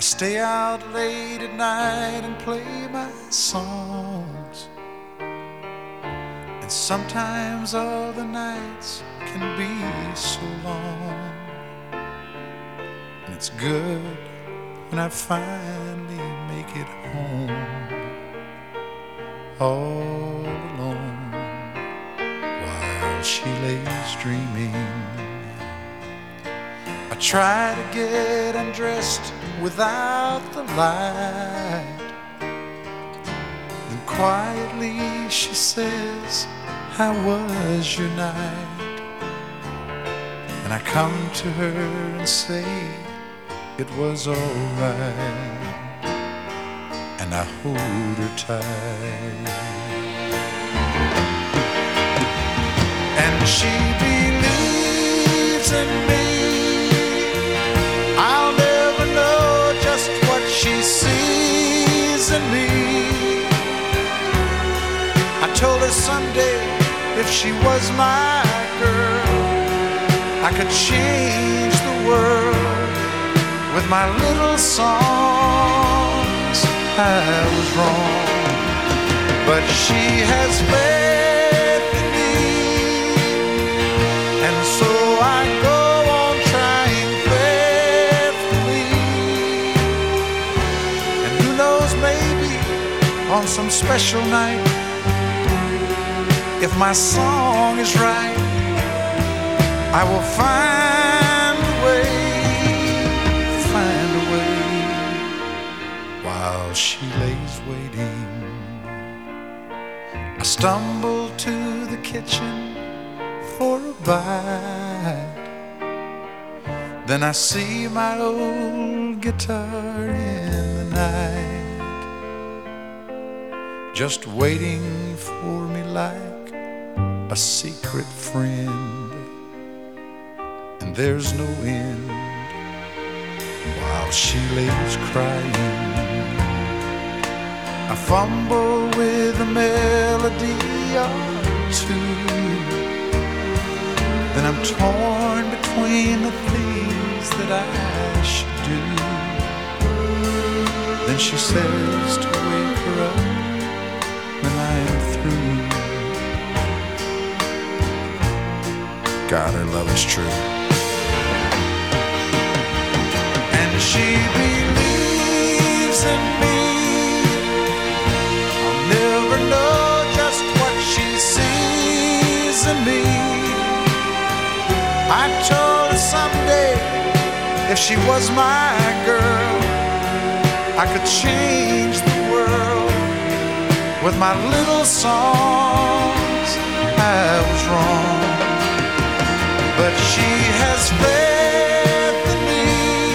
stay out late at night and play my songs. And sometimes all the nights can be so long. And it's good when I finally make it home, all alone, while she lays dreaming. I try to get undressed without the light. Then quietly she says, "How was your night?" And I come to her and say, "It was alright." And I hold her tight. And she believes in me. I'll never know just what she sees in me. I told her someday if she was my girl, I could change the world with my little songs. I was wrong, but she has faith in me, and so I go on trying faithfully. And who knows, maybe on some special night, if my song is right, I will find a way, while she lays waiting. I stumble to the kitchen for a bite. Then I see my old guitar in the night, just waiting for me like a secret friend. And there's no end while she lays crying. I fumble with a melody or two, then I'm torn between the things that I should do. Then she says to wake her up when I am through. God, her love is true. And she believes in me. I'll never know just what she sees in me. I told her someday if she was my girl, I could change the world with my little songs. I was wrong, but she has faith in me,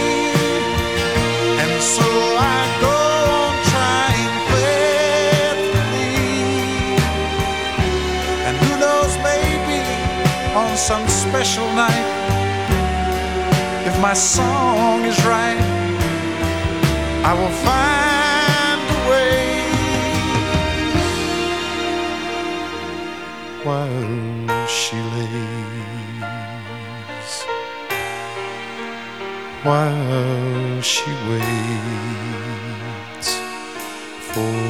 and so I go on trying faithfully. And who knows, maybe on some special night, if my song is right, I will find a way, while she lays, while she waits for